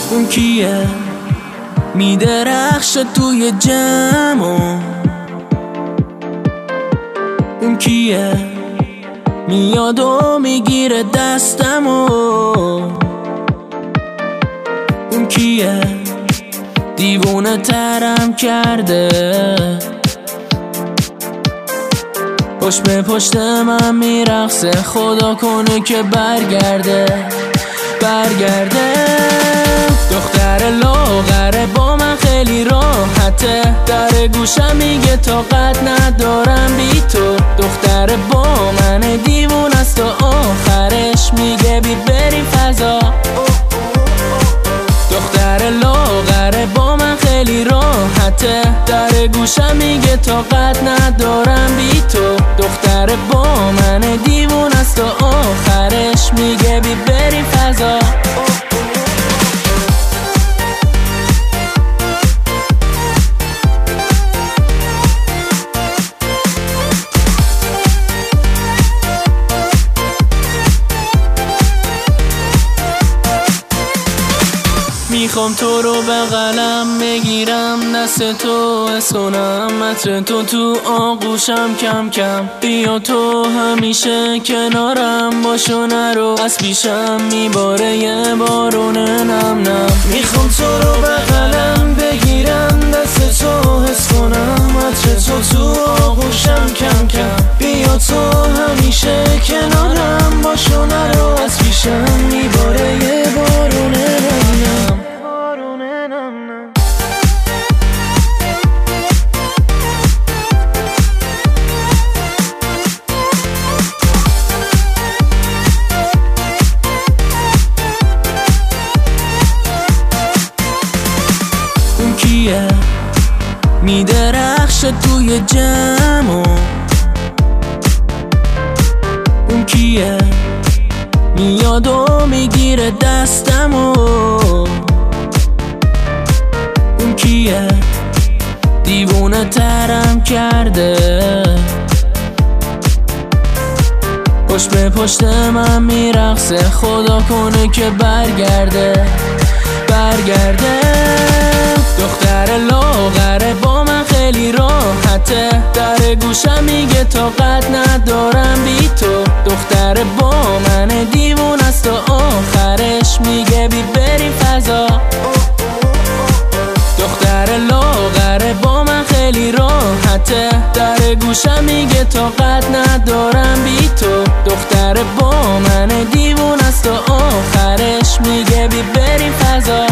اون کیه میدرخشه توی جمع؟ اون کیه میاد و میگیره دستمو؟ اون کیه دیوونه ترم کرده؟ پشت به پشت من میرقصه، خدا کنه که برگرده. دختر لاغره با من خیلی راحته، در گوشم میگه طاقت ندارم بی تو. دختر با من دیوونه است و آخرش میگه بی بریم فضا. دختر لاغره با من خیلی راحته، در گوشم میگه طاقت ندارم بی تو. دختر با من دیوونه است و آخرش میگه بی بریم فضا. میخوام تو رو بغلم بگیرم، دست تو حس کنم، عطر تو آغوشم کم کم. بیا تو همیشه کنارم باش و نرو، از پیشم میباره یه بارون نم نم. میخوام تو رو بغلم بگیرم، دست تو حس کنم، عطر تو آغوشم کم کم. بیا تو همیشه کنارم باش و نرو، از پیشم میباره یه بارون نم نم. اون کیه میدرخشه توی جمع؟ اون کیه میاد و میگیره دستمو؟ اون کیه دیوونه ترم کرده؟ پشت به پشت من میرقصه، خدا کنه که برگرده. دختر لاغره با من خیلی راحته، در گوشم میگه طاقت ندارم بی تو. دختر با من دیوونه است و آخرش میگه بی بریم فضا. دختر لاغره با من خیلی راحته، در گوشم میگه طاقت ندارم بی تو. دختر با من دیوونه است و آخرش میگه بی بریم فضا.